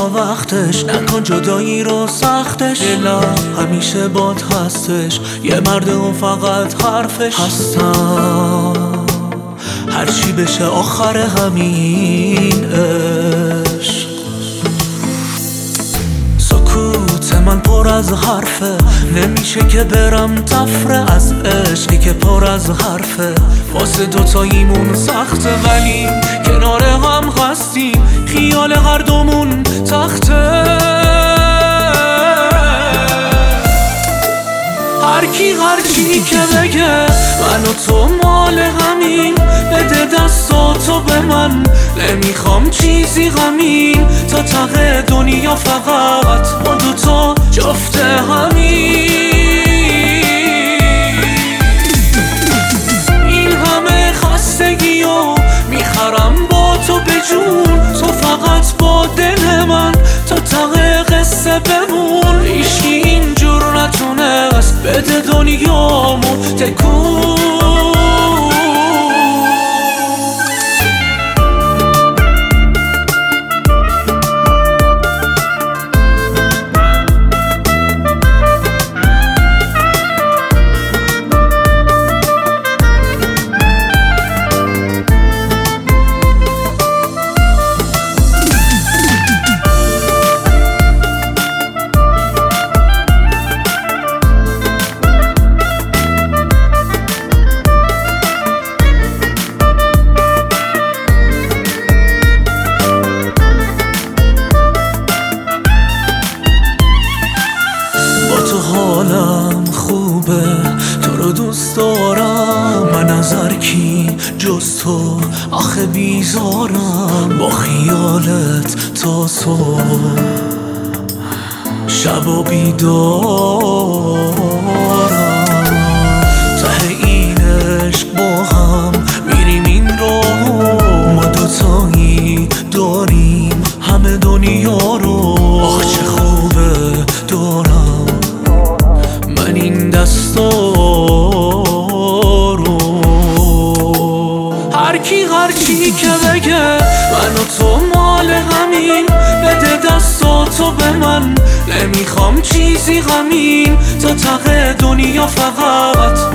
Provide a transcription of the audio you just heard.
تا وقتش، نکن جدایی رو سختش. دلم همیشه باد هستش، یه مرد اون فقط حرفش هستم. هرچی بشه آخر همین عشق. سکوت من پر از حرفه، نمیشه که برم تفره از عشقی که پر از حرفه. واسه دوتاییمون سخته ولی کنار هم هستیم، خیال هر دومون تخته. هرچی که بگه من و تو مال همین، بده دستاتو به من، نمیخوام چیزی غمین. تا ته دنیا فقط ما دوتا جفت همین. این همه خستگیو میخرم با تو به جون، تو فقط با دل من تا ته قصه بمون. هیچکی اینجور نتونست بده دنیامو تکون. حالم خوبه، تو رو دوست دارم، من از هر کی جز تو آخه بیزارم. با خیالت تا صبح شب و بیدارم. ته این عشق با هم میریم این راه، ما دوتایی داریم همه دنیا رو. آخ چه خوبه دارم این دستا رو. هرچی که بگه من و تو مال همین، بده دستاتو به من، نمیخوام چیزی غمین. تا ته دنیا فقط